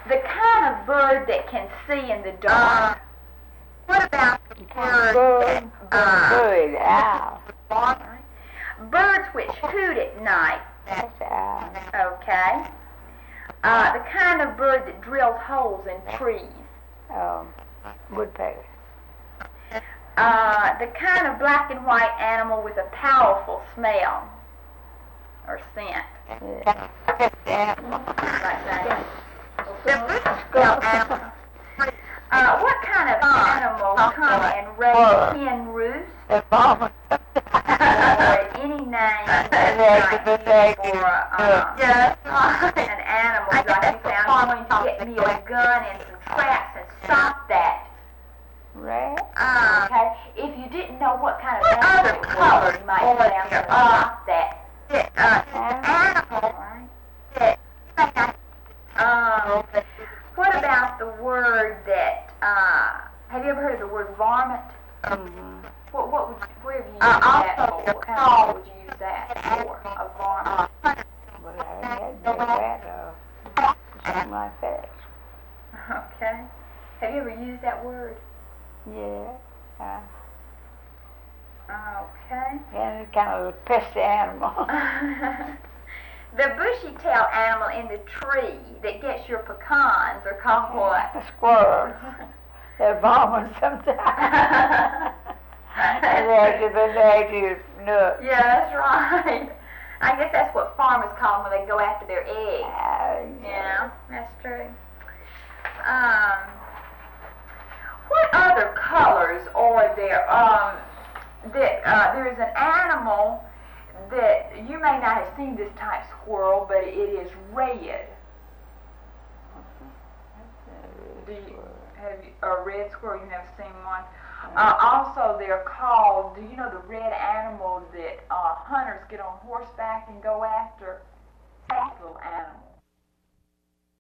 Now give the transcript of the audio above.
The kind of bird that can see in the dark. What about the word Bird, owl. Birds which hoot at night. That's owl. Okay. The kind of bird that drills holes in trees. Woodpecker. The kind of black and white animal with a powerful smell or scent. Yeah. Like that. animal. What kind of animals come and raise hen roosts? The farmer. Or any name that might be for Yes. an animal. Like you say, I'm going to get me a gun and some traps and stop that. Rat. Okay? If you didn't know what kind of What animal other it was, colors you might are say, I'm there? going to stop that. Animal. Alright? What about the word that, have you ever heard of the word varmint? Where have you used that also for? What kind of word would you use that for? A varmint? Well, I had that rat or something like that. Okay. Have you ever used that word? Yeah. Okay. And it's kind of a pesky animal. The bushy-tailed animal in the tree that gets your pecans are called what? Squirrels. They're bombing sometimes. And they're nuts. Yeah, that's right. I guess that's what farmers call them when they go after their eggs. Yeah, that's true. What other colors are there? There is an animal that you may not have seen this type squirrel, but it is red. Have you, a red squirrel? You've never seen one. Also, they're called. Do you know the red animal that hunters get on horseback and go after? That little animal.